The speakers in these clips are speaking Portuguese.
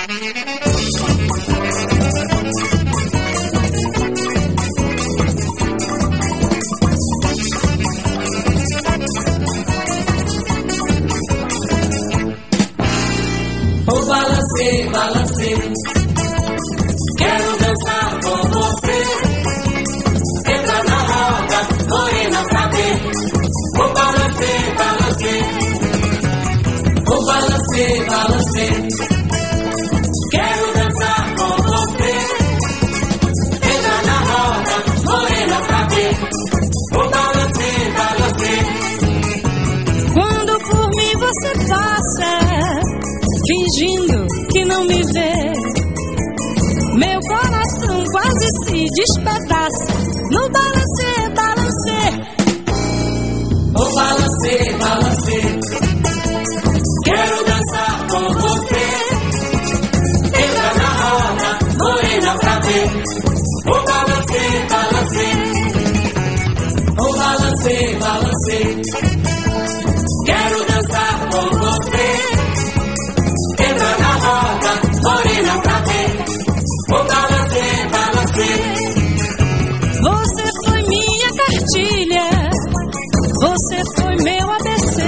Oh, balancê, balancê, quero dançar com você. Entra na roda, morena pra ver. Oh, balancê, balancê, oh, balancê, balancê, quero dançar com você. Entra na roda, morena pra ver. Oh, balancê, balancê. Quando por mim você passa, fingindo que não me vê, meu coração quase se despedaça no balancê, balancê. Oh, balancê, balancê, quero dançar com você. Entra na roda, morena pra ver. Oh, balancê, balancê, oh, balancê, balancê, quero dançar com você. Entra na roda, morena pra ver. Oh, balancê, balancê. Você foi minha cartilha, você foi meu ABC,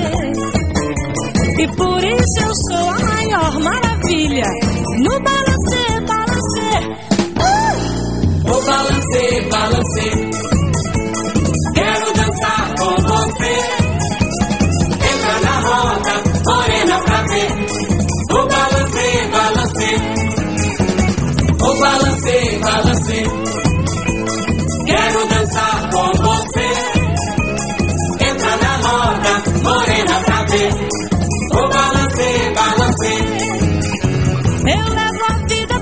e por isso eu sou a maior maravilha no balancê, balancê. Oh, balancê, balancê, quero dançar com você. Entra na roda, morena pra ver. Oh, balancê, balancê, oh, balancê, balancê, quero dançar com você. Entra na roda, morena pra ver. Oh, balancê, balancê. Eu levo a vida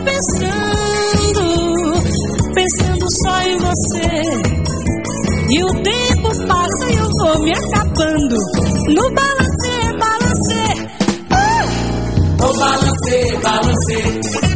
pensando só em você, e o tempo passa e eu vou me acabando no balancê, balancê. Oh, balancê, balancê,